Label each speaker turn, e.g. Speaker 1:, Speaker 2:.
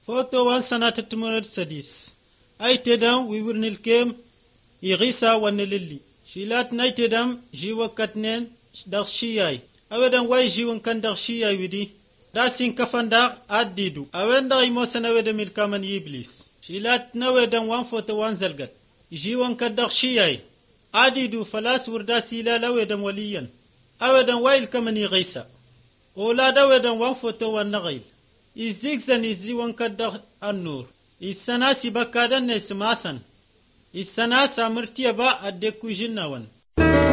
Speaker 1: Foto wan sanata tumurat sadis. Ay tedam wiwirnil kem igisa wanelili. Shilat nay tedam jiwa katnen dakshiyay. Awedan way jiwan kan dakshiyay widi. Dasin kafanda addidu. Awenda imosan aweda milkaman iblis. Shilat nawedan wan foto wan zalgat. Jiwan kan dakshiyay. Adidu falas wurda sila lawedan waliyan. Awedan way ilkaman igisa. Ola dawedan wan foto wan nagayl. Izigzan iziwan kadda annur. Isana sibakadan nesmasan. Isana samirtiya ba adde kujinnawan.